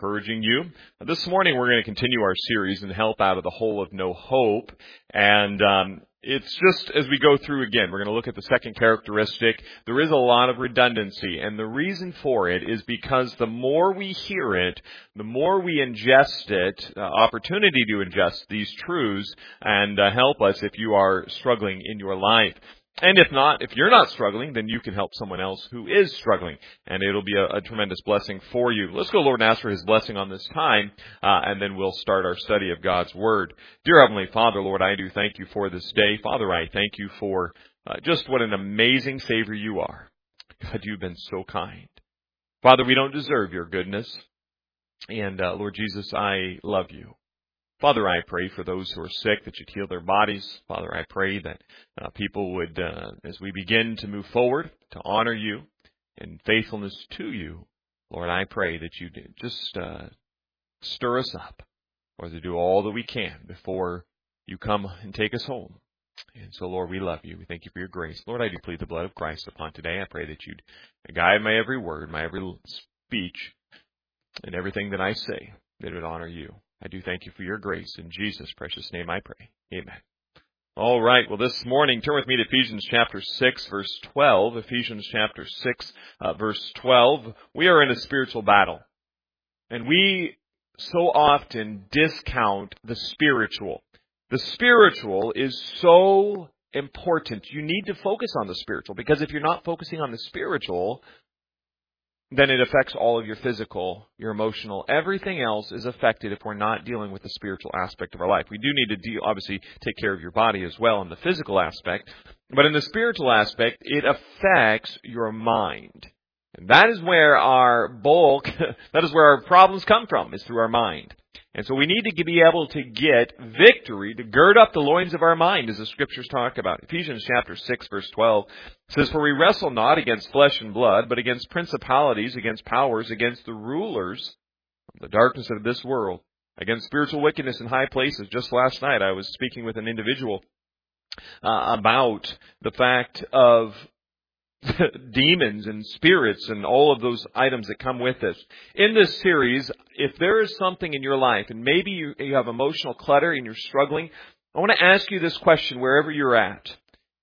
encouraging you. This morning we're going to continue our series and help out of the Hole of No Hope. And it's just as we go through again, we're going to look at the second characteristic. There is a lot of redundancy, and the reason for it is because the more we hear it, the more we ingest it, opportunity to ingest these truths and help us if you are struggling in your life. And if not, if you're not struggling, then you can help someone else who is struggling, and it'll be a tremendous blessing for you. Let's go, Lord, and ask for His blessing on this time, and then we'll start our study of God's Word. Dear Heavenly Father, Lord, I do thank you for this day. Father, I thank you for just what an amazing Savior you are. God, you've been so kind. Father, we don't deserve your goodness, and Lord Jesus, I love you. Father, I pray for those who are sick that you'd heal their bodies. Father, I pray that people would, as we begin to move forward, to honor you in faithfulness to you, Lord, I pray that you'd just stir us up, or to do all that we can before you come and take us home. And so, Lord, we love you. We thank you for your grace. Lord, I do plead the blood of Christ upon today. I pray that you'd guide my every word, my every speech, and everything that I say, that it would honor you. I do thank you for your grace. In Jesus' precious name I pray. Amen. All right. Well, this morning, turn with me to Ephesians chapter 6, verse 12. Ephesians chapter 6, verse 12. We are in a spiritual battle. And we so often discount the spiritual. The spiritual is so important. You need to focus on the spiritual, because if you're not focusing on the spiritual, then it affects all of your physical, your emotional. Everything else is affected if we're not dealing with the spiritual aspect of our life. We do need to obviously take care of your body as well in the physical aspect. But in the spiritual aspect, it affects your mind. And that is where our bulk, that is where our problems come from, is through our mind. And so we need to be able to get victory, to gird up the loins of our mind, as the Scriptures talk about. Ephesians chapter 6, verse 12 says, "For we wrestle not against flesh and blood, but against principalities, against powers, against the rulers of the darkness of this world, against spiritual wickedness in high places." Just last night I was speaking with an individual about the fact of demons and spirits and all of those items that come with this. In this series, if there is something in your life, and maybe you have emotional clutter and you're struggling, I want to ask you this question wherever you're at.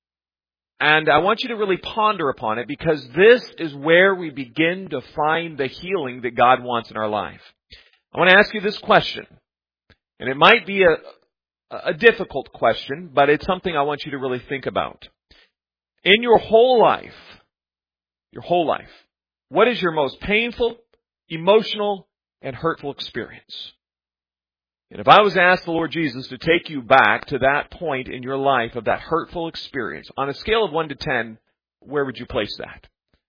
And I want you to really ponder upon it, because this is where we begin to find the healing that God wants in our life. I want to ask you this question. And it might be a difficult question, but it's something I want you to really think about. In your whole life, what is your most painful, emotional, and hurtful experience? And if I was to ask the Lord Jesus to take you back to that point in your life of that hurtful experience, on a scale of 1 to 10, where would you place that?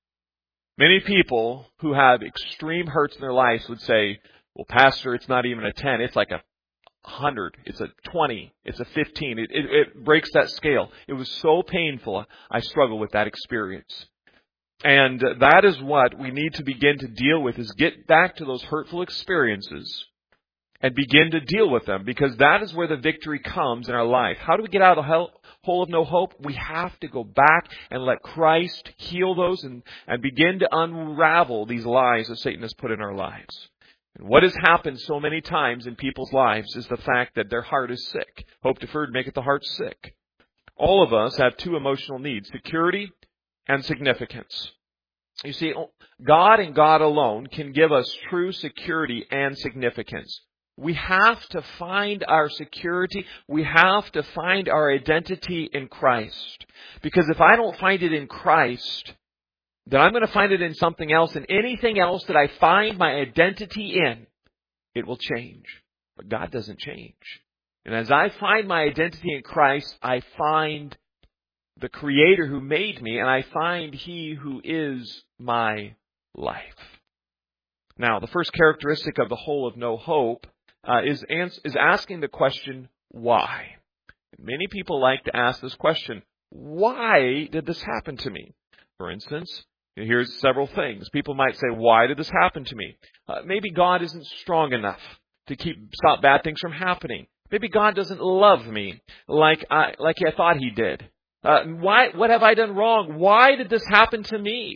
Many people who have extreme hurts in their lives would say, "Well, Pastor, it's not even a 10, it's like a 100, it's a 20, it's a 15. It breaks that scale. It was so painful, I struggle with that experience." And that is what we need to begin to deal with, is get back to those hurtful experiences and begin to deal with them, because that is where the victory comes in our life. How do we get out of the hole of no hope? We have to go back and let Christ heal those and begin to unravel these lies that Satan has put in our lives. And what has happened so many times in people's lives is the fact that their heart is sick. Hope deferred maketh the heart sick. All of us have two emotional needs: security and significance. You see, God and God alone can give us true security and significance. We have to find our security. We have to find our identity in Christ. Because if I don't find it in Christ, then I'm going to find it in something else, and anything else that I find my identity in, it will change. But God doesn't change. And as I find my identity in Christ, I find the Creator who made me, and I find He who is my life. Now, the first characteristic of the hole of no hope is asking the question, why? Many people like to ask this question, why did this happen to me? For instance, here's several things. People might say, why did this happen to me? Maybe God isn't strong enough to stop bad things from happening. Maybe God doesn't love me like I thought He did. What have I done wrong? Why did this happen to me?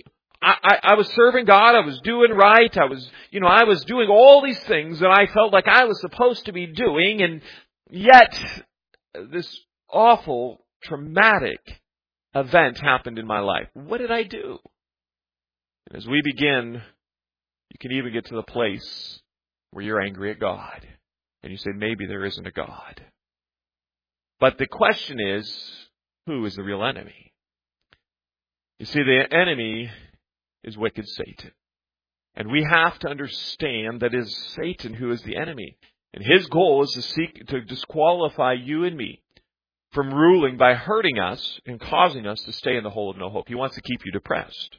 I was serving God. I was doing right. I was doing all these things that I felt like I was supposed to be doing. And yet this awful, traumatic event happened in my life. What did I do? And as we begin, you can even get to the place where you're angry at God. And you say, maybe there isn't a God. But the question is, who is the real enemy? You see, the enemy is wicked Satan. And we have to understand that it is Satan who is the enemy. And his goal is to seek to disqualify you and me from ruling by hurting us and causing us to stay in the hole of no hope. He wants to keep you depressed.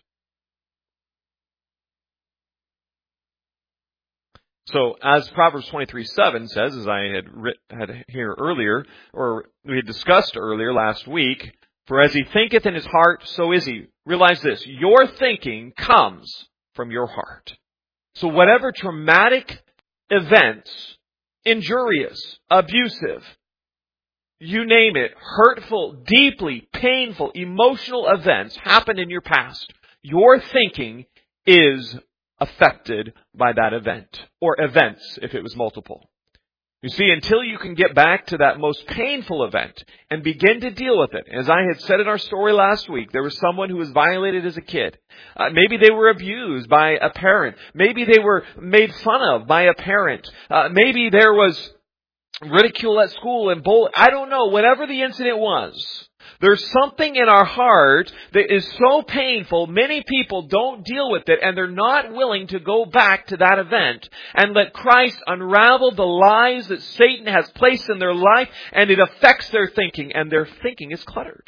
So, as Proverbs 23:7 says, as I had here earlier, or we had discussed earlier last week, for as he thinketh in his heart, so is he. Realize this, your thinking comes from your heart. So whatever traumatic events, injurious, abusive, you name it, hurtful, deeply painful, emotional events happen in your past, your thinking is affected by that event, or events if it was multiple. You see, until you can get back to that most painful event and begin to deal with it. As I had said in our story last week, there was someone who was violated as a kid. Maybe they were abused by a parent. Maybe they were made fun of by a parent. Maybe there was ridicule at school and bullying. I don't know. Whatever the incident was, there's something in our heart that is so painful, many people don't deal with it, and they're not willing to go back to that event and let Christ unravel the lies that Satan has placed in their life, and it affects their thinking, and their thinking is cluttered.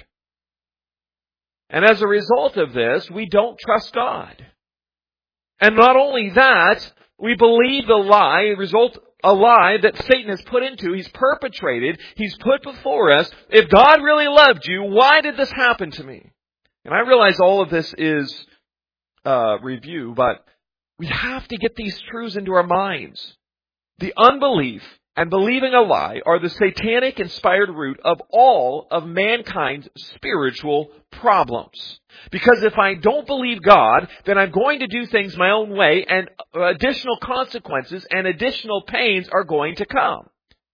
And as a result of this, we don't trust God. And not only that, we believe the lie, a lie that Satan has put into, he's perpetrated, he's put before us. If God really loved you, why did this happen to me? And I realize all of this is review, but we have to get these truths into our minds. The unbelief and believing a lie are the satanic inspired root of all of mankind's spiritual problems. Because if I don't believe God, then I'm going to do things my own way, and additional consequences and additional pains are going to come.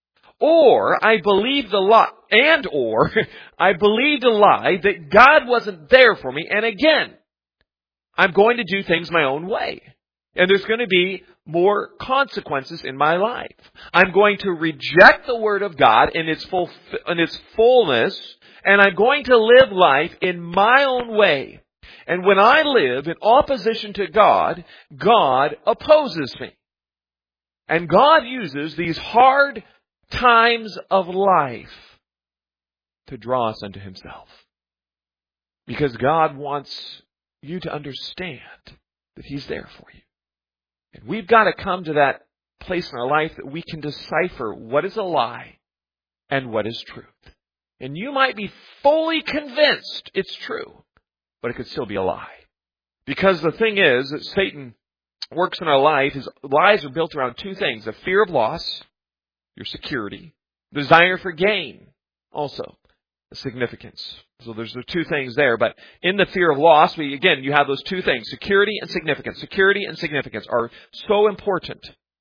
Or I believe the lie, I believed a lie that God wasn't there for me, and again, I'm going to do things my own way. And there's going to be more consequences in my life. I'm going to reject the Word of God in its fullness, and I'm going to live life in my own way. And when I live in opposition to God, God opposes me. And God uses these hard times of life to draw us unto Himself. Because God wants you to understand that He's there for you. And we've got to come to that place in our life that we can decipher what is a lie and what is truth. And you might be fully convinced it's true, but it could still be a lie. Because the thing is that Satan works in our life. His lies are built around two things: the fear of loss, your security, desire for gain, also the significance. So there's the two things there. But in the fear of loss, you have those two things, security and significance. Security and significance are so important.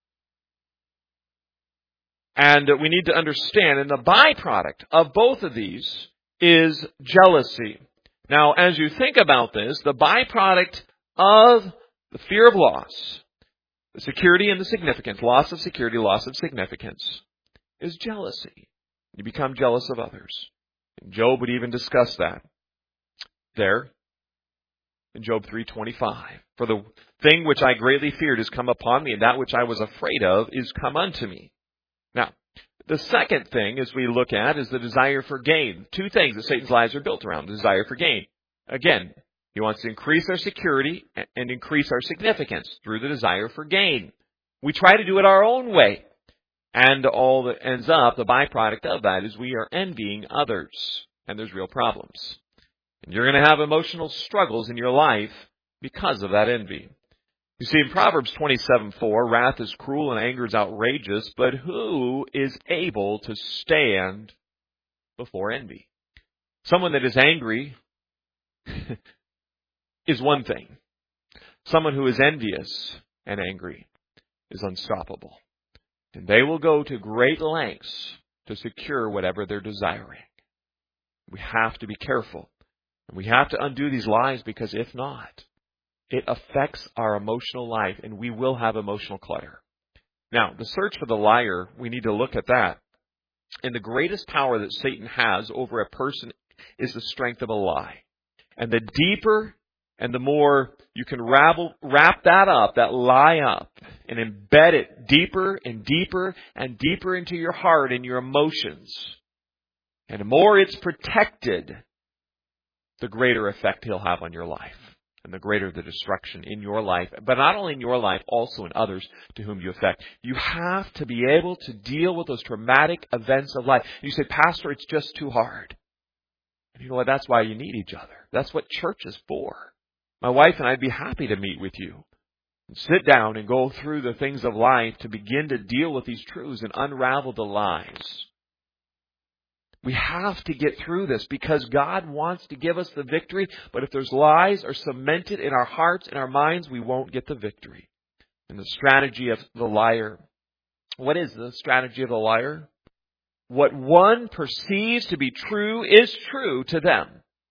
And we need to understand, and the byproduct of both of these is jealousy. Now, as you think about this, the byproduct of the fear of loss, the security and the significance, loss of security, loss of significance, is jealousy. You become jealous of others. Job would even discuss that there in Job 3:25. For the thing which I greatly feared is come upon me, and that which I was afraid of is come unto me. Now, the second thing as we look at is the desire for gain. Two things that Satan's lies are built around: the desire for gain. Again, he wants to increase our security and increase our significance through the desire for gain. We try to do it our own way. And all that ends up, the byproduct of that is we are envying others. And there's real problems. And you're going to have emotional struggles in your life because of that envy. You see, in Proverbs 27:4, wrath is cruel and anger is outrageous, but who is able to stand before envy? Someone that is angry is one thing. Someone who is envious and angry is unstoppable. And they will go to great lengths to secure whatever they're desiring. We have to be careful. And we have to undo these lies, because if not, it affects our emotional life and we will have emotional clutter. Now, the search for the liar, we need to look at that. And the greatest power that Satan has over a person is the strength of a lie. And the deeper and the more you can wrap that up, that lie up, and embed it deeper and deeper and deeper into your heart and your emotions, and the more it's protected, the greater effect he'll have on your life. And the greater the destruction in your life, but not only in your life, also in others to whom you affect. You have to be able to deal with those traumatic events of life. You say, Pastor, it's just too hard. And you know what? That's why you need each other. That's what church is for. My wife and I'd be happy to meet with you and sit down and go through the things of life to begin to deal with these truths and unravel the lies. We have to get through this because God wants to give us the victory. But if those lies are cemented in our hearts and our minds, we won't get the victory. And the strategy of the liar. What is the strategy of the liar? What one perceives to be true is true to them,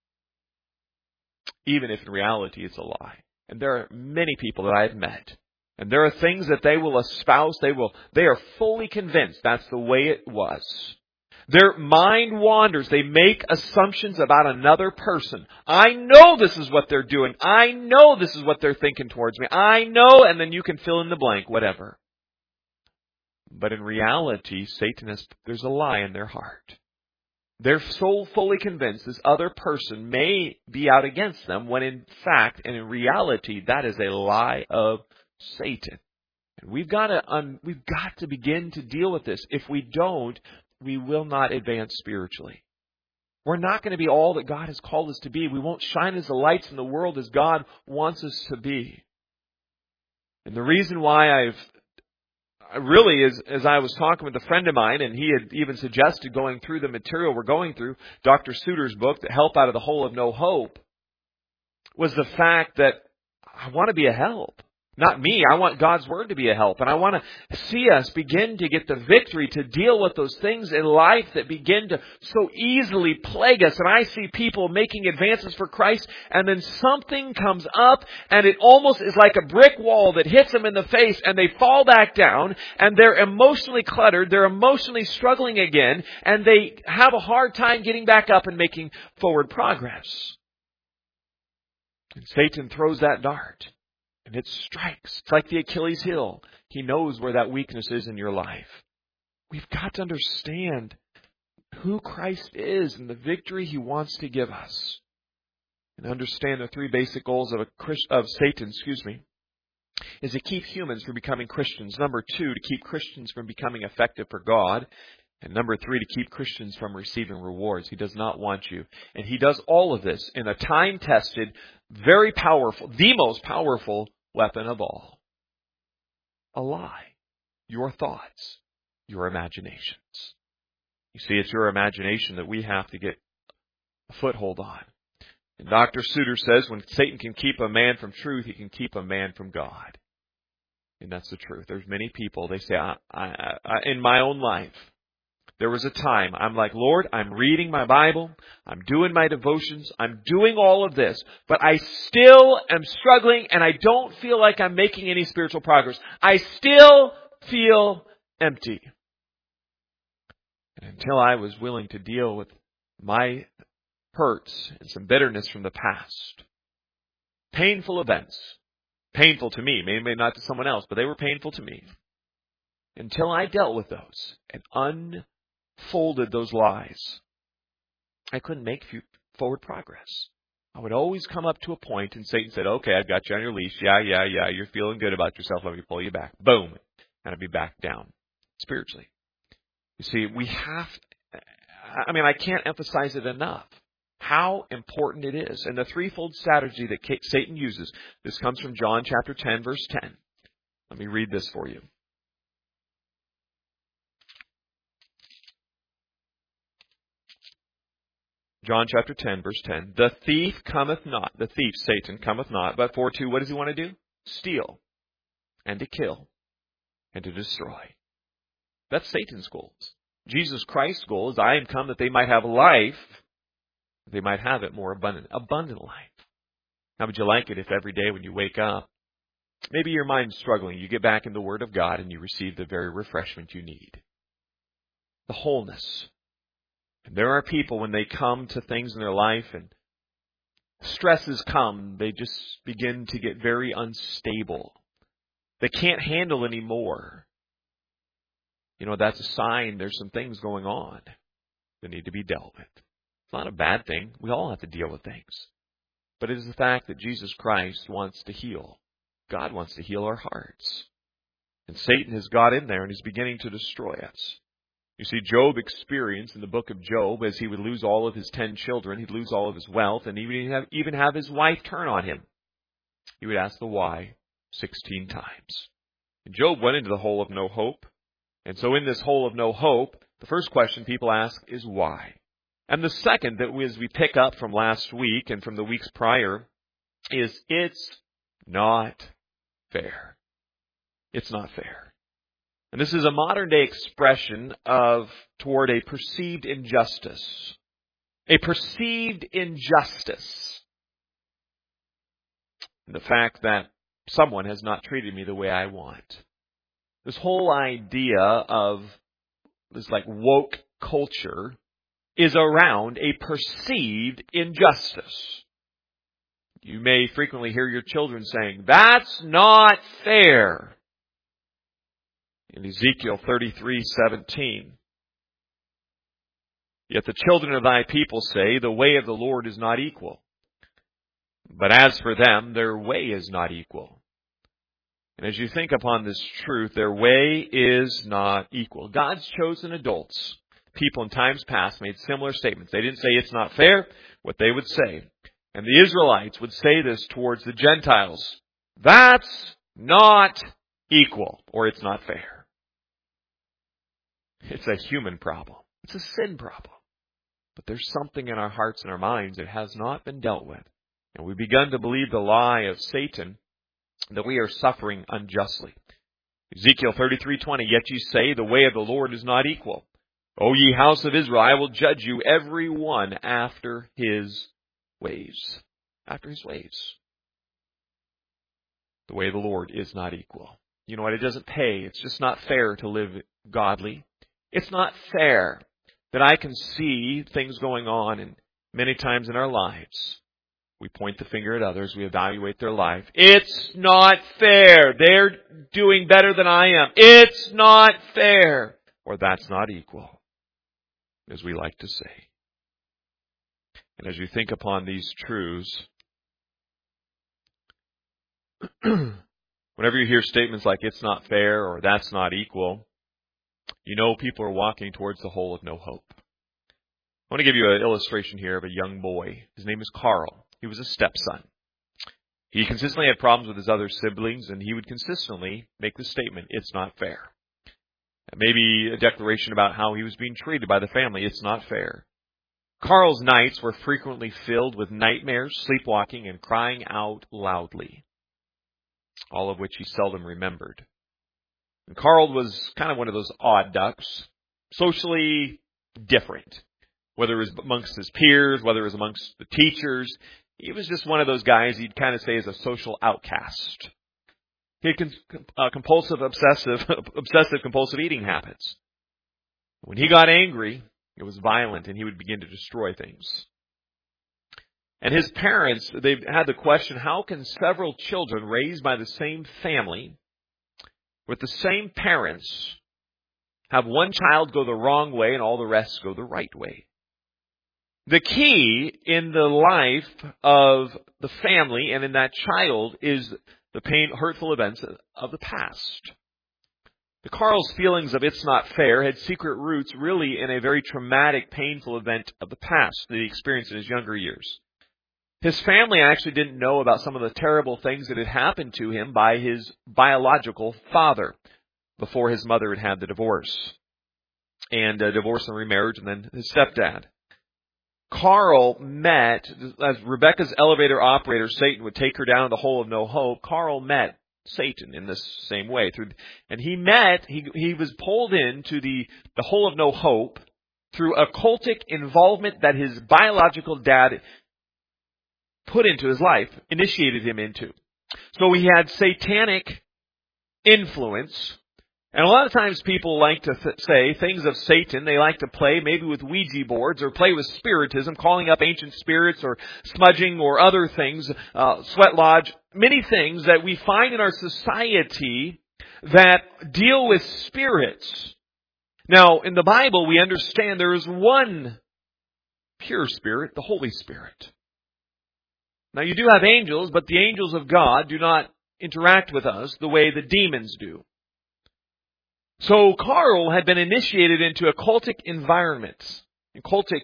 even if in reality it's a lie. And there are many people that I've met. And there are things that they will espouse. They are fully convinced that's the way it was. Their mind wanders. They make assumptions about another person. I know this is what they're doing. I know this is what they're thinking towards me. I know, and then you can fill in the blank, whatever. But in reality, there's a lie in their heart. They're so fully convinced this other person may be out against them, when in fact and in reality, that is a lie of Satan. And we've got to begin to deal with this. If we don't, we will not advance spiritually. We're not going to be all that God has called us to be. We won't shine as the lights in the world as God wants us to be. And the reason why as I was talking with a friend of mine, and he had even suggested going through the material we're going through, Dr. Suter's book, The Help Out of the Hole of No Hope, was the fact that I want to be a help. Not me. I want God's Word to be a help. And I want to see us begin to get the victory to deal with those things in life that begin to so easily plague us. And I see people making advances for Christ, and then something comes up, and it almost is like a brick wall that hits them in the face, and they fall back down, and they're emotionally cluttered, they're emotionally struggling again, and they have a hard time getting back up and making forward progress. And Satan throws that dart. And it strikes. It's like the Achilles heel. He knows where that weakness is in your life. We've got to understand who Christ is and the victory He wants to give us. And understand the three basic goals of Satan, is to keep humans from becoming Christians. Number 2, to keep Christians from becoming effective for God. And number 3, to keep Christians from receiving rewards. He does not want you. And he does all of this in a time-tested, very powerful, the most powerful weapon of all. A lie. Your thoughts. Your imaginations. You see, it's your imagination that we have to get a foothold on. And Dr. Suter says when Satan can keep a man from truth, he can keep a man from God. And that's the truth. There's many people, they say, in my own life, there was a time I'm like, Lord, I'm reading my Bible, I'm doing my devotions, I'm doing all of this, but I still am struggling and I don't feel like I'm making any spiritual progress. I still feel empty. And until I was willing to deal with my hurts and some bitterness from the past, painful events, painful to me, maybe not to someone else, but they were painful to me. Until I dealt with those and unfolded those lies, I couldn't make forward progress. I would always come up to a point and Satan said, okay, I've got you on your leash. Yeah, you're feeling good about yourself. Let me pull you back. Boom. And I'd be back down spiritually. You see, I can't emphasize it enough how important it is. And the threefold strategy that Satan uses, this comes from John chapter 10, verse 10. Let me read this for you. John chapter 10, verse 10. The thief cometh not, the thief, Satan, cometh not, but for to, what does he want to do? Steal, and to kill, and to destroy. That's Satan's goals. Jesus Christ's goal is, I am come that they might have life, they might have it more abundant life. How would you like it if every day when you wake up, maybe your mind's struggling, you get back in the Word of God and you receive the very refreshment you need? The wholeness. And there are people, when they come to things in their life and stresses come, they just begin to get very unstable. They can't handle anymore. You know, that's a sign there's some things going on that need to be dealt with. It's not a bad thing. We all have to deal with things. But it is the fact that Jesus Christ wants to heal. God wants to heal our hearts. And Satan has got in there and is beginning to destroy us. You see, Job experienced in the book of Job, as he would lose all of his 10 children, he'd lose all of his wealth, and even have his wife turn on him. He would ask the why 16 times. And Job went into the hole of no hope. And so in this hole of no hope, the first question people ask is why? And the second that as we pick up from last week and from the weeks prior is it's not fair. It's not fair. And this is a modern day expression toward a perceived injustice. A perceived injustice. And the fact that someone has not treated me the way I want. This whole idea of this like woke culture is around a perceived injustice. You may frequently hear your children saying, "That's not fair." In Ezekiel 33:17, "Yet the children of thy people say, the way of the Lord is not equal. But as for them, their way is not equal." And as you think upon this truth, their way is not equal. God's chosen adults, people in times past, made similar statements. They didn't say it's not fair, what they would say. And the Israelites would say this towards the Gentiles. That's not equal, or it's not fair. It's a human problem. It's a sin problem. But there's something in our hearts and our minds that has not been dealt with. And we've begun to believe the lie of Satan that we are suffering unjustly. Ezekiel 33:20, "Yet ye say, the way of the Lord is not equal. O ye house of Israel, I will judge you every one after his ways." After his ways. The way of the Lord is not equal. You know what? It doesn't pay. It's just not fair to live godly. It's not fair that I can see things going on, and many times in our lives, we point the finger at others, we evaluate their life. It's not fair. They're doing better than I am. It's not fair. Or that's not equal, as we like to say. And as you think upon these truths, whenever you hear statements like it's not fair or that's not equal, you know people are walking towards the hole of no hope. I want to give you an illustration here of a young boy. His name is Carl. He was a stepson. He consistently had problems with his other siblings, and he would consistently make the statement, it's not fair. And maybe a declaration about how he was being treated by the family, it's not fair. Carl's nights were frequently filled with nightmares, sleepwalking, and crying out loudly, all of which he seldom remembered. And Carl was kind of one of those odd ducks, socially different. Whether it was amongst his peers, whether it was amongst the teachers, he was just one of those guys you'd kind of say is a social outcast. He had obsessive-compulsive eating habits. When he got angry, it was violent, and he would begin to destroy things. And his parents, they had the question, how can several children raised by the same family, with the same parents, have one child go the wrong way and all the rest go the right way? The key in the life of the family and in that child is the hurtful events of the past. The Carl's feelings of it's not fair had secret roots really in a very traumatic, painful event of the past that he experienced in his younger years. His family actually didn't know about some of the terrible things that had happened to him by his biological father before his mother had had the divorce. And divorce and remarriage, and then his stepdad. Carl met, as Rebecca's elevator operator, Satan, would take her down the hole of no hope. Carl met Satan in this same way. He was pulled into the hole of no hope through occultic involvement that his biological dad put into his life, initiated him into. So he had satanic influence. And a lot of times people like to say things of Satan. They like to play maybe with Ouija boards or play with spiritism, calling up ancient spirits or smudging or other things, sweat lodge, many things that we find in our society that deal with spirits. Now, in the Bible, we understand there is one pure spirit, the Holy Spirit. Now, you do have angels, but the angels of God do not interact with us the way the demons do. So Carl had been initiated into occultic environments, occultic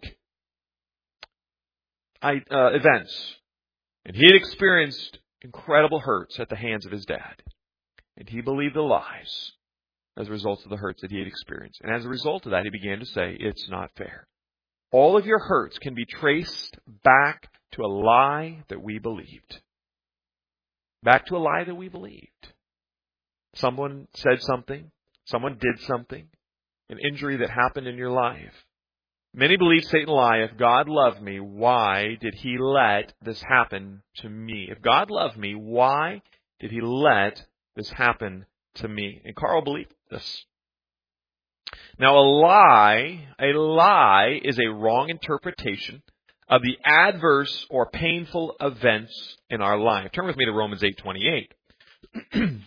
events. And he had experienced incredible hurts at the hands of his dad. And he believed the lies as a result of the hurts that he had experienced. And as a result of that, he began to say, it's not fair. All of your hurts can be traced back to a lie that we believed. Back to a lie that we believed. Someone said something. Someone did something, an injury that happened in your life. Many believe Satan lie, if God loved me, why did he let this happen to me? If God loved me, why did he let this happen to me? And Carl believed this. Now, a lie is a wrong interpretation of the adverse or painful events in our life. Turn with me to Romans 8:28.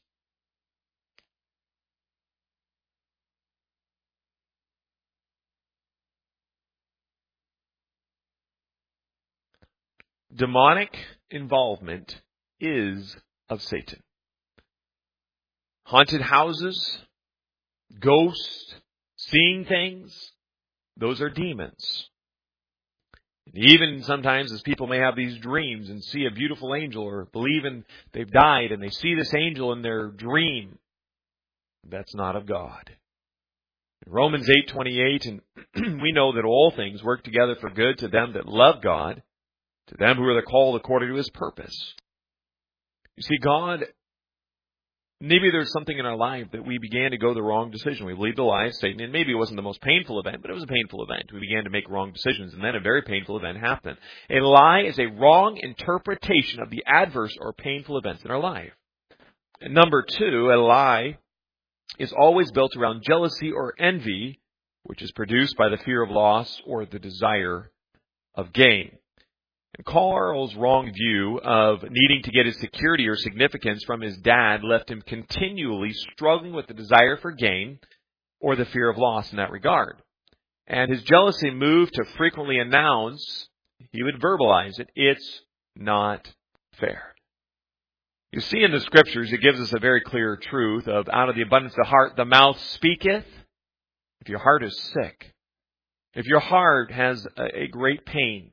Demonic involvement is of Satan. Haunted houses, ghosts, seeing things, those are demons. And even sometimes as people may have these dreams and see a beautiful angel or believe they've died and they see this angel in their dream, that's not of God. In Romans 8:28, and we know that all things work together for good to them that love God, to them who are called according to his purpose. You see, God, maybe there's something in our life that we began to go the wrong decision. We believed the lie of Satan, and maybe it wasn't the most painful event, but it was a painful event. We began to make wrong decisions, and then a very painful event happened. A lie is a wrong interpretation of the adverse or painful events in our life. And number two, a lie is always built around jealousy or envy, which is produced by the fear of loss or the desire of gain. And Carl's wrong view of needing to get his security or significance from his dad left him continually struggling with the desire for gain or the fear of loss in that regard. And his jealousy moved to frequently announce, he would verbalize it, it's not fair. You see in the scriptures, it gives us a very clear truth of out of the abundance of the heart, the mouth speaketh. If your heart is sick, if your heart has a great pain,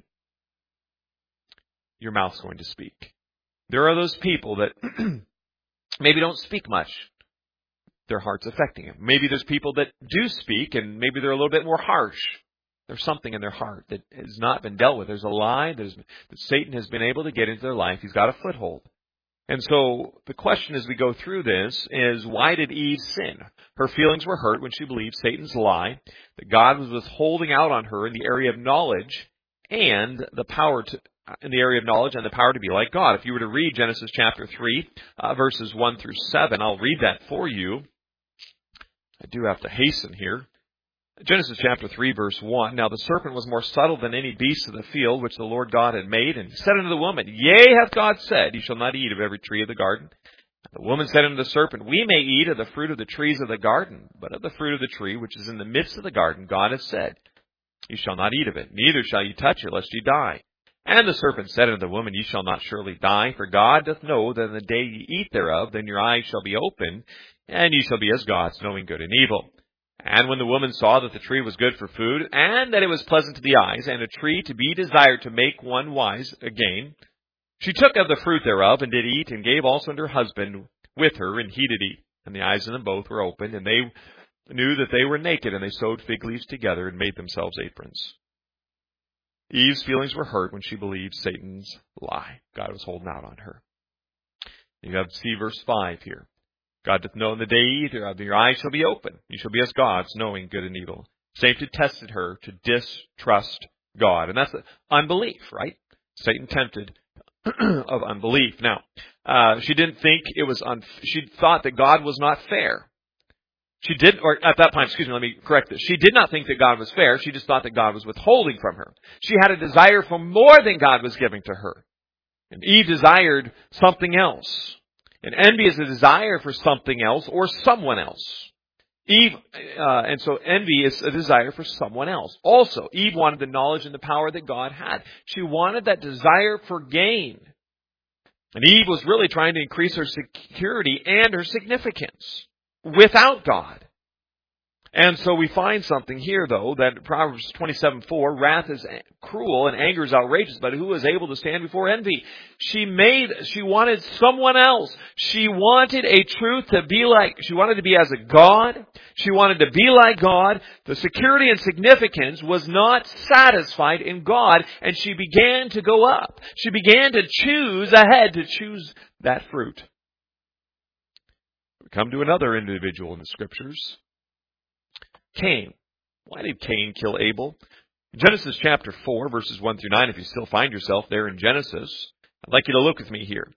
your mouth's going to speak. There are those people that maybe don't speak much. Their heart's affecting them. Maybe there's people that do speak and maybe they're a little bit more harsh. There's something in their heart that has not been dealt with. There's a lie that Satan has been able to get into their life. He's got a foothold. And so the question as we go through this is, why did Eve sin? Her feelings were hurt when she believed Satan's lie, that God was withholding out on her in the area of knowledge and the power to be like God. If you were to read Genesis chapter 3, verses 1 through 7, I'll read that for you. I do have to hasten here. Genesis chapter 3, verse 1, Now the serpent was more subtle than any beast of the field which the Lord God had made, and said unto the woman, Yea, hath God said, Ye shall not eat of every tree of the garden. And the woman said unto the serpent, We may eat of the fruit of the trees of the garden, but of the fruit of the tree which is in the midst of the garden, God hath said, Ye shall not eat of it, neither shall ye touch it, lest ye die. And the serpent said unto the woman, Ye shall not surely die, for God doth know that in the day ye eat thereof, then your eyes shall be opened, and ye shall be as gods, knowing good and evil. And when the woman saw that the tree was good for food, and that it was pleasant to the eyes, and a tree to be desired to make one wise again, she took of the fruit thereof, and did eat, and gave also unto her husband with her, and he did eat. And the eyes of them both were opened, and they knew that they were naked, and they sewed fig leaves together, and made themselves aprons. Eve's feelings were hurt when she believed Satan's lie. God was holding out on her. You have to see verse 5 here. God doth know in the day either of your eyes shall be open. You shall be as gods, knowing good and evil. Satan tested her to distrust God. And that's unbelief, right? Satan tempted of unbelief. Now, she didn't think it was she thought that God was not fair. At that time, let me correct this. She did not think that God was fair. She just thought that God was withholding from her. She had a desire for more than God was giving to her. And Eve desired something else. And envy is a desire for something else or someone else. And so envy is a desire for someone else. Also, Eve wanted the knowledge and the power that God had. She wanted that desire for gain. And Eve was really trying to increase her security and her significance without God. And so we find something here, though, that Proverbs 27:4, wrath is cruel and anger is outrageous, but who is able to stand before envy? She wanted someone else. She wanted a truth she wanted to be as a God. She wanted to be like God. The security and significance was not satisfied in God, and she began to go up. She began to choose ahead to choose that fruit. We come to another individual in the Scriptures. Cain. Why did Cain kill Abel? In Genesis chapter 4, verses 1 through 9, if you still find yourself there in Genesis, I'd like you to look with me here.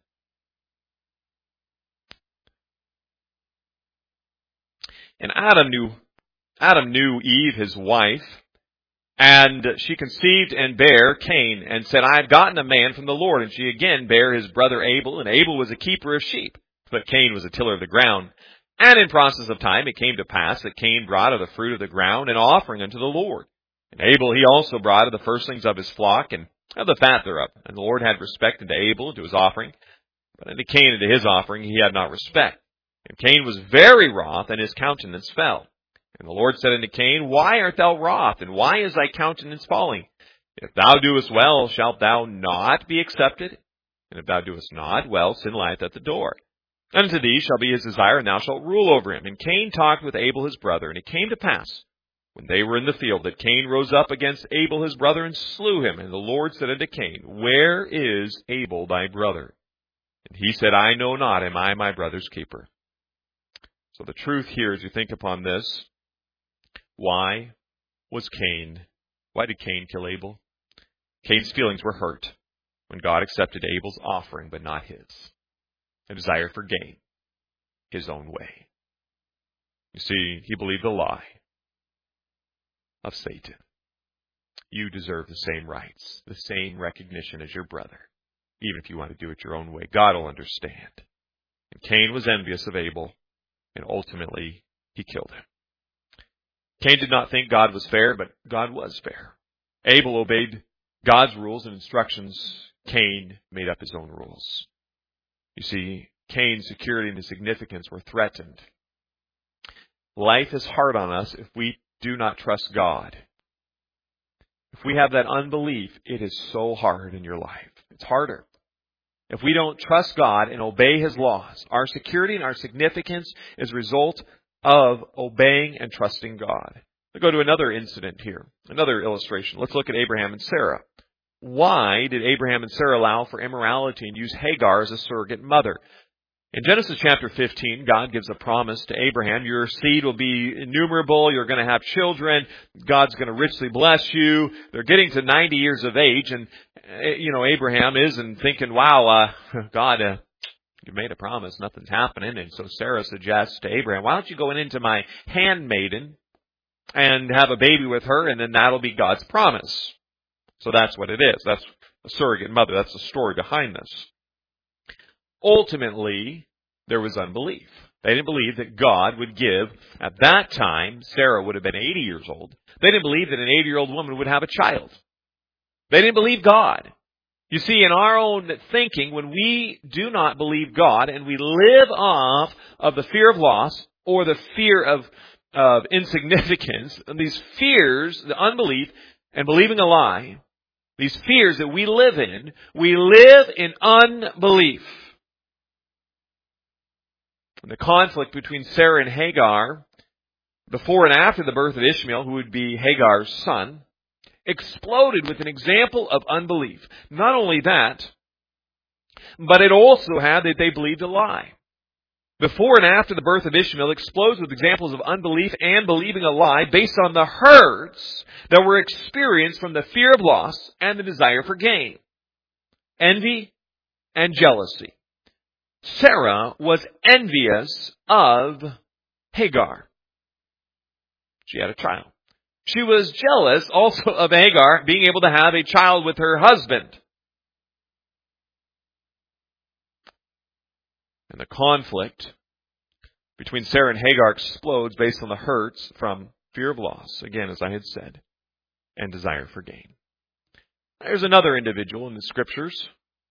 And Adam knew Eve, his wife, and she conceived and bare Cain, and said, I have gotten a man from the Lord. And she again bare his brother Abel, and Abel was a keeper of sheep, but Cain was a tiller of the ground. And in process of time it came to pass that Cain brought of the fruit of the ground an offering unto the Lord. And Abel he also brought of the firstlings of his flock, and of the fat thereof. And the Lord had respect unto Abel and to his offering, but unto Cain and to his offering he had not respect. And Cain was very wroth, and his countenance fell. And the Lord said unto Cain, Why art thou wroth, and why is thy countenance falling? If thou doest well, shalt thou not be accepted? And if thou doest not well, sin lieth at the door. Unto thee shall be his desire, and thou shalt rule over him. And Cain talked with Abel his brother, and it came to pass, when they were in the field, that Cain rose up against Abel his brother, and slew him. And the Lord said unto Cain, Where is Abel thy brother? And he said, I know not, am I my brother's keeper? So the truth here, as you think upon this, why did Cain kill Abel? Cain's feelings were hurt when God accepted Abel's offering, but not his. A desire for gain, his own way. You see, he believed the lie of Satan. You deserve the same rights, the same recognition as your brother, even if you want to do it your own way. God will understand. And Cain was envious of Abel, and ultimately he killed him. Cain did not think God was fair, but God was fair. Abel obeyed God's rules and instructions. Cain made up his own rules. You see, Cain's security and his significance were threatened. Life is hard on us if we do not trust God. If we have that unbelief, it is so hard in your life. It's harder. If we don't trust God and obey His laws, our security and our significance is a result of obeying and trusting God. We'll go to another incident here, another illustration. Let's look at Abraham and Sarah. Why did Abraham and Sarah allow for immorality and use Hagar as a surrogate mother? In Genesis chapter 15, God gives a promise to Abraham. Your seed will be innumerable. You're going to have children. God's going to richly bless you. They're getting to 90 years of age. And, Abraham isn't thinking, wow, God, you made a promise. Nothing's happening. And so Sarah suggests to Abraham, why don't you go into my handmaiden and have a baby with her, and then that'll be God's promise. So that's what it is. That's a surrogate mother. That's the story behind this. Ultimately, there was unbelief. They didn't believe that God would give, at that time, Sarah would have been 80 years old. They didn't believe that an 80-year-old woman would have a child. They didn't believe God. You see, in our own thinking, when we do not believe God and we live off of the fear of loss or the fear of insignificance, and these fears, the unbelief and believing a lie, these fears that we live in unbelief. The conflict between Sarah and Hagar, before and after the birth of Ishmael, who would be Hagar's son, exploded with an example of unbelief. Not only that, but it also had that they believed a lie. Before and after the birth of Ishmael explodes with examples of unbelief and believing a lie based on the hurts that were experienced from the fear of loss and the desire for gain. Envy and jealousy. Sarah was envious of Hagar. She had a child. She was jealous also of Hagar being able to have a child with her husband. And the conflict between Sarah and Hagar explodes based on the hurts from fear of loss, again, as I had said, and desire for gain. There's another individual in the Scriptures,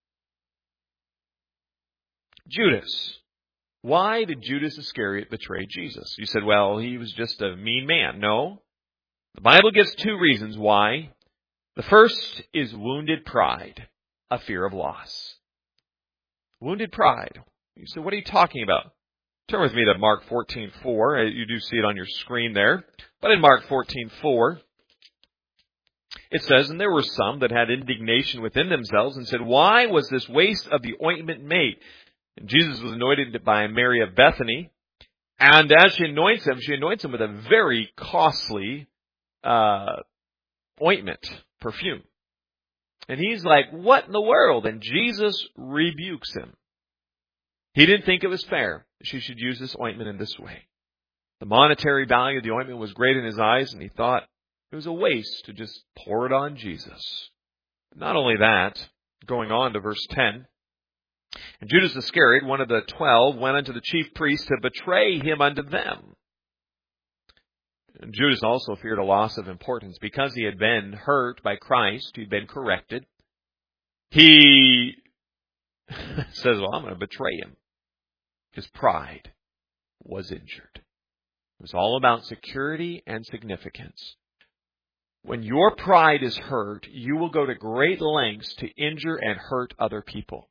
Judas. Why did Judas Iscariot betray Jesus? You said, well, he was just a mean man. No. The Bible gives two reasons why. The first is wounded pride, a fear of loss. Wounded pride. You said, what are you talking about? Turn with me to Mark 14:4. You do see it on your screen there. But in Mark 14:4, it says, and there were some that had indignation within themselves and said, why was this waste of the ointment made? And Jesus was anointed by Mary of Bethany. And as she anoints him with a very costly ointment, perfume. And he's like, what in the world? And Jesus rebukes him. He didn't think it was fair that she should use this ointment in this way. The monetary value of the ointment was great in his eyes, and he thought it was a waste to just pour it on Jesus. Not only that, going on to verse 10, and Judas Iscariot, one of the 12, went unto the chief priests to betray him unto them. And Judas also feared a loss of importance because he had been hurt by Christ. He'd been corrected. He says, well, I'm going to betray him. His pride was injured. It was all about security and significance. When your pride is hurt, you will go to great lengths to injure and hurt other people.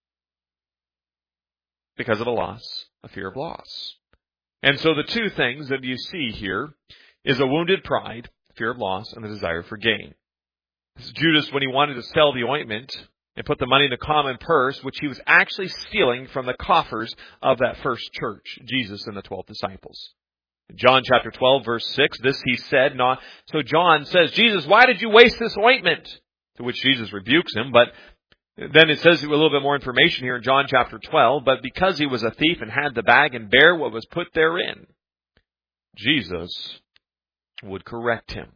Because of a loss, a fear of loss. And so the two things that you see here is a wounded pride, fear of loss, and a desire for gain. This is Judas, when he wanted to sell the ointment and put the money in a common purse, which he was actually stealing from the coffers of that first church, Jesus and the 12 disciples. In John chapter 12, verse 6, this he said, not. So John says, Jesus, why did you waste this ointment? To which Jesus rebukes him, but then it says a little bit more information here in John chapter 12, but because he was a thief and had the bag and bare what was put therein, Jesus would correct him.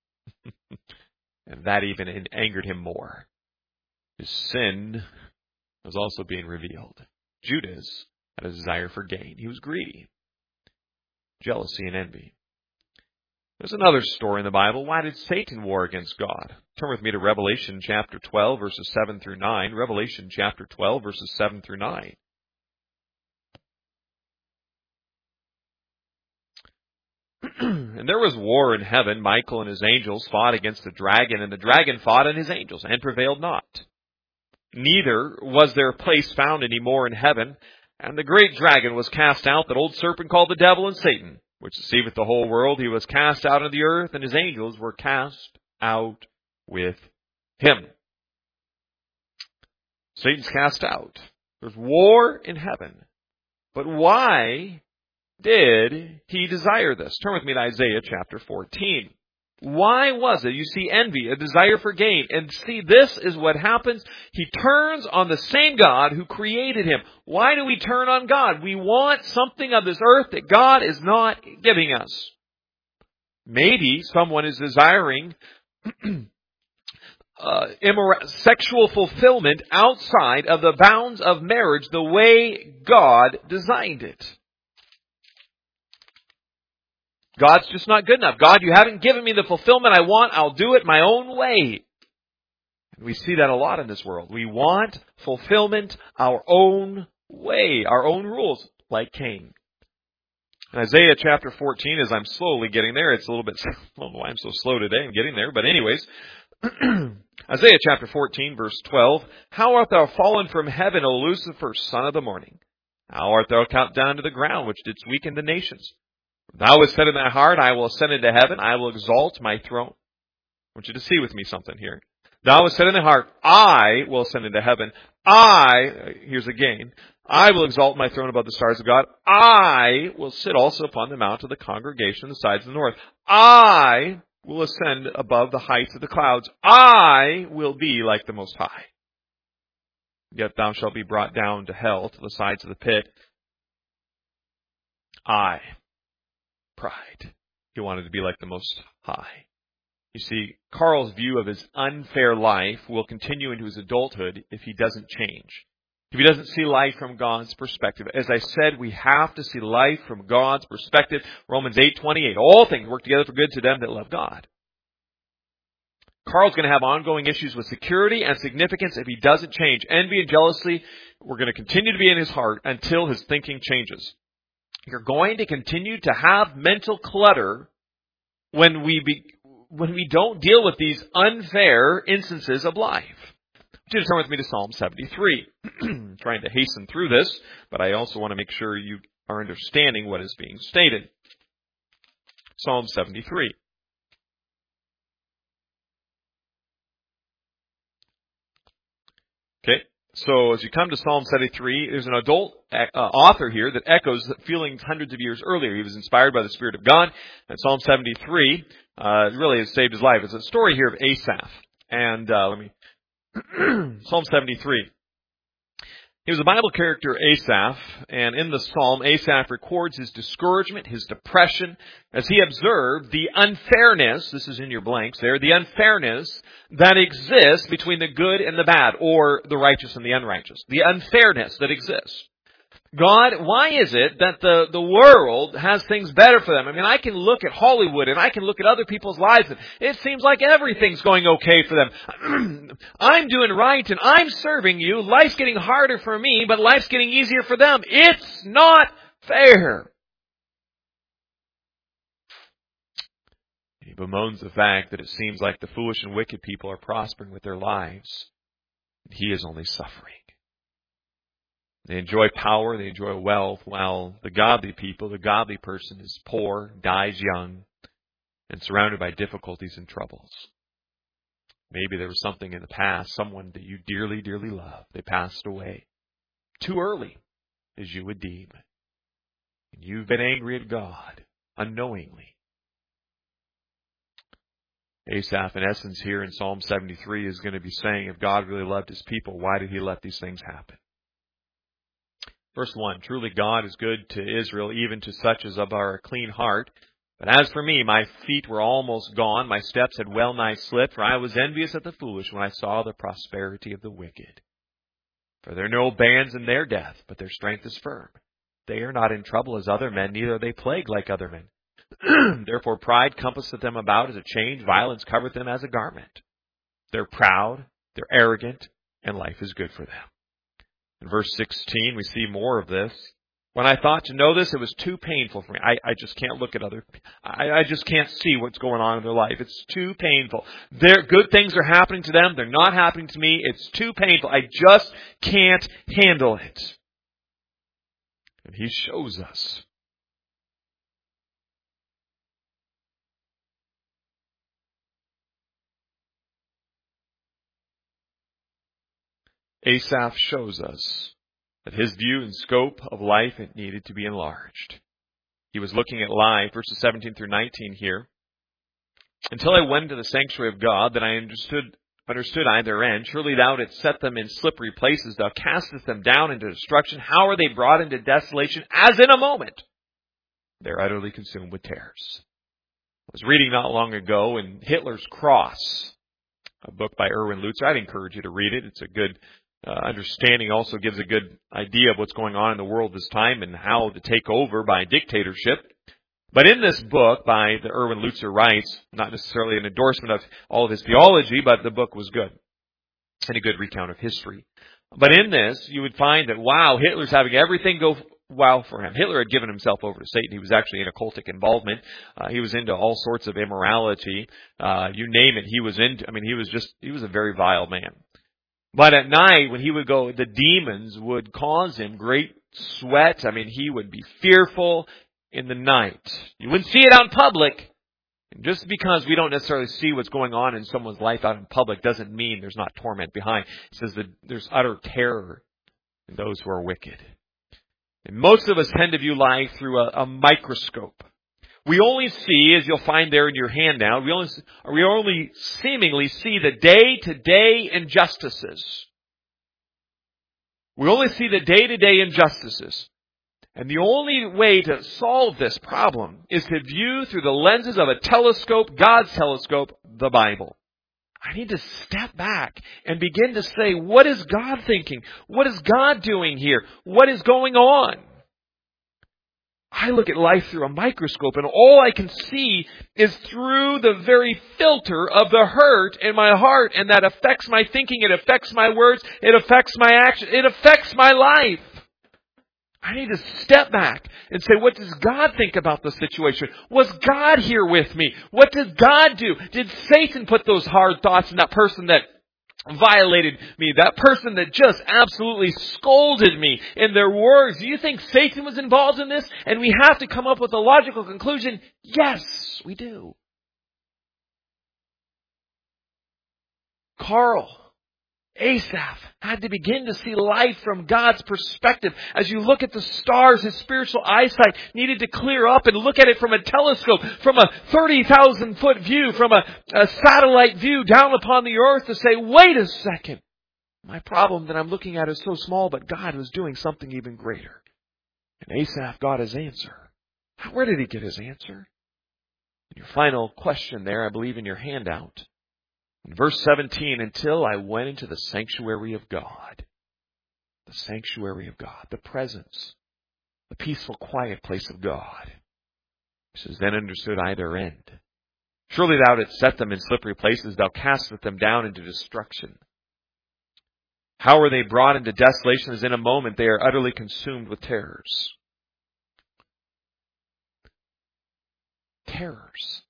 And that even angered him more. His sin was also being revealed. Judas had a desire for gain. He was greedy. Jealousy and envy. There's another story in the Bible. Why did Satan war against God? Turn with me to Revelation chapter 12, verses 7 through 9. Revelation chapter 12, verses 7 through 9. And there was war in heaven. Michael and his angels fought against the dragon, and the dragon fought and his angels, and prevailed not. Neither was their place found any more in heaven. And the great dragon was cast out, that old serpent called the devil and Satan, which deceiveth the whole world. He was cast out of the earth, and his angels were cast out with him. Satan's cast out. There's war in heaven. But why did he desire this? Turn with me to Isaiah chapter 14. Why was it? You see envy, a desire for gain. And see, this is what happens. He turns on the same God who created him. Why do we turn on God? We want something of this earth that God is not giving us. Maybe someone is desiring sexual fulfillment outside of the bounds of marriage the way God designed it. God's just not good enough. God, you haven't given me the fulfillment I want. I'll do it my own way. And we see that a lot in this world. We want fulfillment our own way, our own rules, like Cain. In Isaiah chapter 14, as I'm slowly getting there, it's a little bit, I don't know why I'm so slow today. I'm getting there. But anyways, Isaiah chapter 14, verse 12. How art thou fallen from heaven, O Lucifer, son of the morning? How art thou cut down to the ground, which didst weaken the nations? Thou hast said in thy heart, I will ascend into heaven, I will exalt my throne. want you to see with me something here. Thou hast said in the heart, I will ascend into heaven. Here's again, I will exalt my throne above the stars of God. I will sit also upon the mount of the congregation on the sides of the north. I will ascend above the heights of the clouds. I will be like the Most High. Yet thou shalt be brought down to hell, to the sides of the pit. Pride. He wanted to be like the Most High. You see, Carl's view of his unfair life will continue into his adulthood if he doesn't change. If he doesn't see life from God's perspective. As I said, we have to see life from God's perspective. Romans 8:28. All things work together for good to them that love God. Carl's going to have ongoing issues with security and significance if he doesn't change. Envy and jealousy were going to continue to be in his heart until his thinking changes. You're going to continue to have mental clutter when we don't deal with these unfair instances of life. I want you to turn with me to Psalm 73. I'm trying to hasten through this, but I also want to make sure you are understanding what is being stated. Psalm 73. Okay, so as you come to Psalm 73, there's an adult author here that echoes feelings hundreds of years earlier. He was inspired by the Spirit of God, and Psalm 73 really has saved his life. It's a story here of Asaph. And Psalm 73. He was a Bible character, Asaph, and in the psalm, Asaph records his discouragement, his depression, as he observed the unfairness, this is in your blanks there, the unfairness that exists between the good and the bad, or the righteous and the unrighteous. The unfairness that exists. God, why is it that the world has things better for them? I mean, I can look at Hollywood and I can look at other people's lives and it seems like everything's going okay for them. I'm doing right and I'm serving you. Life's getting harder for me, but life's getting easier for them. It's not fair. He bemoans the fact that it seems like the foolish and wicked people are prospering with their lives. He is only suffering. They enjoy power, they enjoy wealth, while the godly people, the godly person is poor, dies young, and surrounded by difficulties and troubles. Maybe there was something in the past, someone that you dearly, dearly love. They passed away too early, as you would deem. And you've been angry at God, unknowingly. Asaph, in essence, here in Psalm 73 is going to be saying, if God really loved His people, why did He let these things happen? Verse 1, truly God is good to Israel, even to such as are a clean heart. But as for me, my feet were almost gone, my steps had well nigh slipped, for I was envious at the foolish when I saw the prosperity of the wicked. For there are no bands in their death, but their strength is firm. They are not in trouble as other men, neither are they plagued like other men. Therefore pride compasseth them about as a chain, violence covereth them as a garment. They're proud, they're arrogant, and life is good for them. In verse 16, we see more of this. When I thought to know this, it was too painful for me. I just can't look at I just can't see what's going on in their life. It's too painful. Good things are happening to them. They're not happening to me. It's too painful. I just can't handle it. And He shows us. Asaph shows us that his view and scope of life needed to be enlarged. He was looking at life, verses 17 through 19 here. Until I went to the sanctuary of God, that I understood I their end. Surely thou didst set them in slippery places. Thou castest them down into destruction. How are they brought into desolation? As in a moment. They're utterly consumed with terrors. I was reading not long ago in Hitler's Cross, a book by Erwin Lutzer. I'd encourage you to read it. It's a good understanding, also gives a good idea of what's going on in the world this time and how to take over by dictatorship. But in this book by the Erwin Lutzer writes, not necessarily an endorsement of all of his theology, but the book was good and a good recount of history. But in this, you would find that, wow, Hitler's having everything go well for him. Hitler had given himself over to Satan. He was actually in occultic involvement. He was into all sorts of immorality. You name it, he was into. I mean, he was a very vile man. But at night, when he would go, the demons would cause him great sweat. I mean, he would be fearful in the night. You wouldn't see it out in public, And just because we don't necessarily see what's going on in someone's life out in public doesn't mean there's not torment behind. It says that there's utter terror in those who are wicked. And most of us tend to view life through a microscope. We only see, as you'll find there in your handout, we only seemingly see the day-to-day injustices. We only see the day-to-day injustices. And the only way to solve this problem is to view through the lenses of a telescope, God's telescope, the Bible. I need to step back and begin to say, what is God thinking? What is God doing here? What is going on? I look at life through a microscope, and all I can see is through the very filter of the hurt in my heart, and that affects my thinking, it affects my words, it affects my action, it affects my life. I need to step back and say, what does God think about the situation? Was God here with me? What did God do? Did Satan put those hard thoughts in that person that violated me, that person that just absolutely scolded me in their words? Do you think Satan was involved in this? And we have to come up with a logical conclusion. Yes, we do. Asaph had to begin to see life from God's perspective. As you look at the stars, his spiritual eyesight needed to clear up and look at it from a telescope, from a 30,000-foot view, from a satellite view down upon the earth to say, wait a second. My problem that I'm looking at is so small, but God was doing something even greater. And Asaph got his answer. Where did he get his answer? Your final question there, I believe in your handout. In verse 17, until I went into the sanctuary of God. The sanctuary of God. The presence. The peaceful, quiet place of God. He says, then understood I their end. Surely thou didst set them in slippery places. Thou castest them down into destruction. How are they brought into desolation as in a moment they are utterly consumed with terrors. Terrors.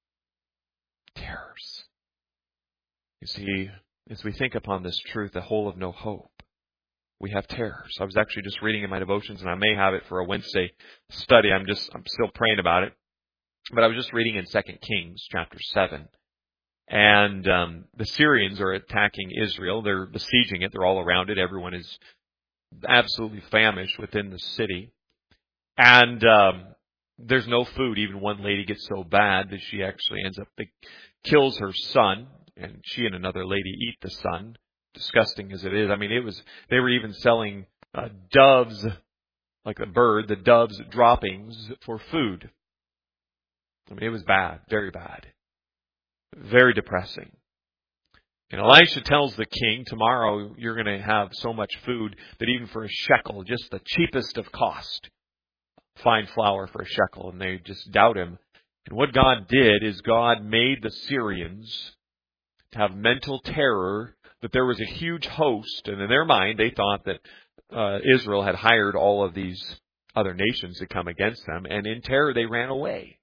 You see, as we think upon this truth, the whole of no hope, we have terrors. I was actually just reading in my devotions, and I may have it for a Wednesday study. I'm still praying about it. But I was just reading in 2 Kings chapter 7. And the Syrians are attacking Israel. They're besieging it. They're all around it. Everyone is absolutely famished within the city. And there's no food. Even one lady gets so bad that she actually kills her son. And she and another lady eat the son, disgusting as it is. I mean, they were even selling doves, like the bird, the doves droppings for food. I mean, it was bad, very bad, very depressing. And Elisha tells the king, tomorrow you're going to have so much food that even for a shekel, just the cheapest of cost, fine flour for a shekel, and they just doubt him. And what God did is God made the Syrians to have mental terror that there was a huge host, and in their mind they thought that Israel had hired all of these other nations to come against them, and in terror they ran away.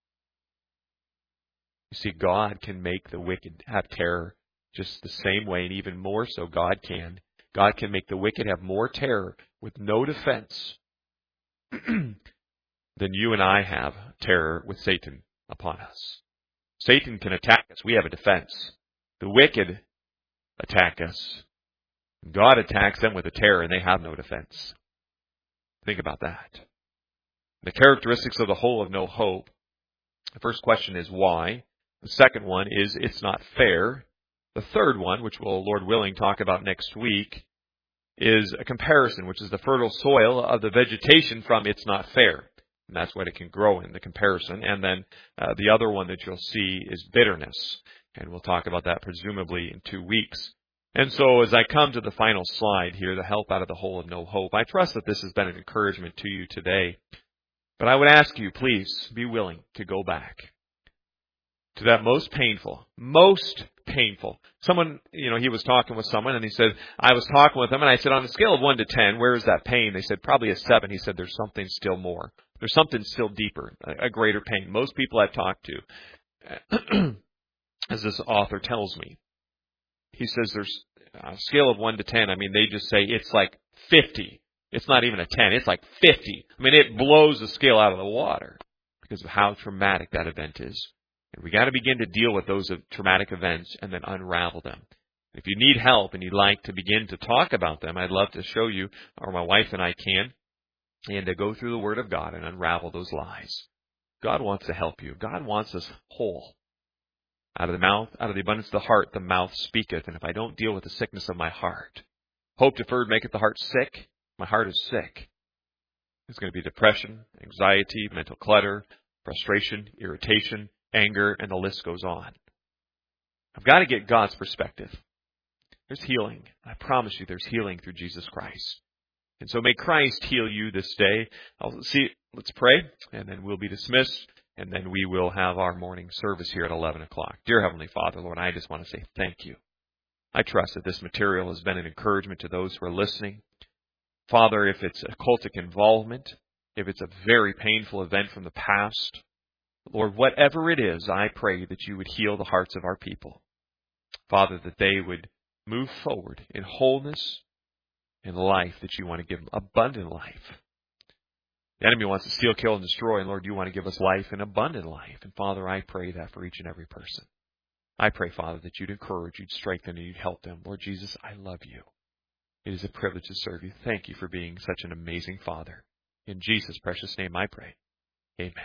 You see, God can make the wicked have terror just the same way, and even more so God can. God can make the wicked have more terror with no defense than you and I have terror with Satan upon us. Satan can attack us. We have a defense. The wicked attack us. God attacks them with a terror, and they have no defense. Think about that. The characteristics of the whole of no hope. The first question is why. The second one is it's not fair. The third one, which we'll, Lord willing, talk about next week, is a comparison, which is the fertile soil of the vegetation from it's not fair. And that's what it can grow in, the comparison. And then the other one that you'll see is bitterness. And we'll talk about that presumably in 2 weeks. And so as I come to the final slide here, the help out of the whole of no hope, I trust that this has been an encouragement to you today. But I would ask you, please be willing to go back to that most painful. Someone, he was talking with someone and he said, I was talking with them and I said, on a scale of 1 to 10, where is that pain? They said, probably a 7. He said, there's something still more. There's something still deeper, a greater pain. Most people I've talked to, as this author tells me, he says there's a scale of 1 to 10. I mean, they just say it's like 50. It's not even a 10. It's like 50. I mean, it blows the scale out of the water because of how traumatic that event is. And we got to begin to deal with those traumatic events and then unravel them. If you need help and you'd like to begin to talk about them, I'd love to show you, or my wife and I can, and to go through the Word of God and unravel those lies. God wants to help you. God wants us whole. Out of the abundance of the heart, the mouth speaketh. And if I don't deal with the sickness of my heart, hope deferred maketh the heart sick. My heart is sick. It's going to be depression, anxiety, mental clutter, frustration, irritation, anger, and the list goes on. I've got to get God's perspective. There's healing. I promise you there's healing through Jesus Christ. And so may Christ heal you this day. Let's pray, and then we'll be dismissed, and then we will have our morning service here at 11 o'clock. Dear Heavenly Father, Lord, I just want to say thank you. I trust that this material has been an encouragement to those who are listening. Father, if it's occultic involvement, if it's a very painful event from the past, Lord, whatever it is, I pray that you would heal the hearts of our people. Father, that they would move forward in wholeness and life that you want to give them, abundant life. The enemy wants to steal, kill, and destroy, and Lord, you want to give us life and abundant life. And Father, I pray that for each and every person. I pray, Father, that you'd encourage, you'd strengthen, and you'd help them. Lord Jesus, I love you. It is a privilege to serve you. Thank you for being such an amazing Father. In Jesus' precious name I pray. Amen.